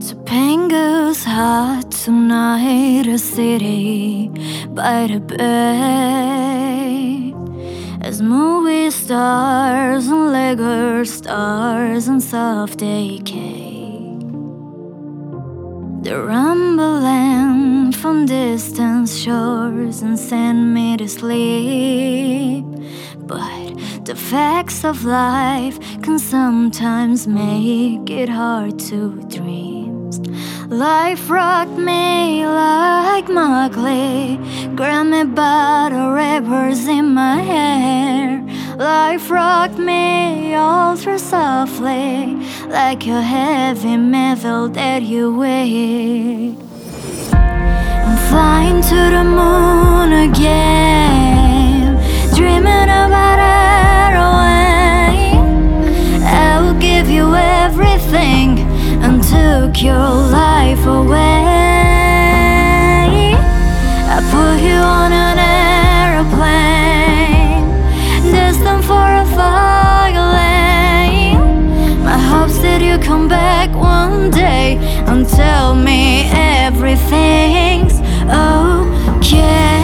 Topanga's hot tonight, a city by the bay, as movie stars and Lego stars and soft decay. They're rumbling from distant shores and send me to sleep. But the facts of life can sometimes make it hard to dream. Life rocked me like Mowgli, grabbed me by the rivers in my hair. Life rocked me all through softly, like a heavy metal that you weigh. I'm flying to the moon again, dreaming about it away. I will give you everything and took your life away. I put you on an aeroplane, destined for a far lane. My hopes that you come back one day and tell me everything's okay.